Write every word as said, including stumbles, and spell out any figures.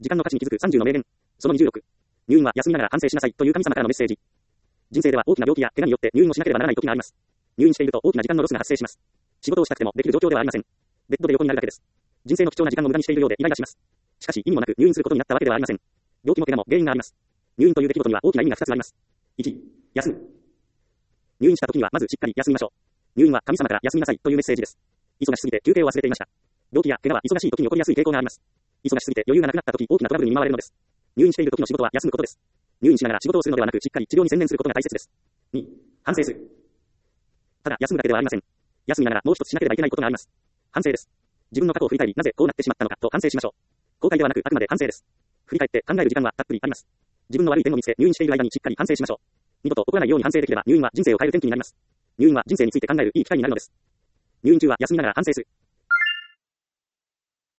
時間の価値に気づくさんじゅうの名言。そのにじゅうろく。入院は休みながら反省しなさいという神様からのメッセージ。人生では大きな病気や怪我によって入院をしなければならない時があります。入院していると大きな時間のロスが発生します。仕事をしたくてもできる状況ではありません。ベッドで横になるだけです。人生の貴重な時間を無駄にしているようでイライラします。しかし意味もなく入院することになったわけではありません。病気も怪我も原因があります。入院という出来事には大きな意味がふたつあります。いち、休む。入院した時にはまずしっかり休みましょう。入院は神様から休みなさいというメッセージです。忙しすぎて休憩を忘れていました。病気や怪我は忙しい時に起こりやすい傾向があります。忙しすぎて余裕がなくなった時、大きなトラブルに見舞われるのです。入院している時の仕事は休むことです。入院しながら仕事をするのではなく、しっかり治療に専念することが大切です。に、反省する。ただ休むだけではありません。休みながらもう一つしなければいけないことがあります。反省です。自分の過去を振り返り、なぜこうなってしまったのかと反省しましょう。後悔ではなく、あくまで反省です。振り返って考える時間はたっぷりあります。自分の悪い点を見つけ、入院している間にしっかり反省しましょう。二度と起こらないように反省できれば、入院は人生を変える転機になります。入院は人生について考えるいい機会になるのです。入院中は休みながら反省する。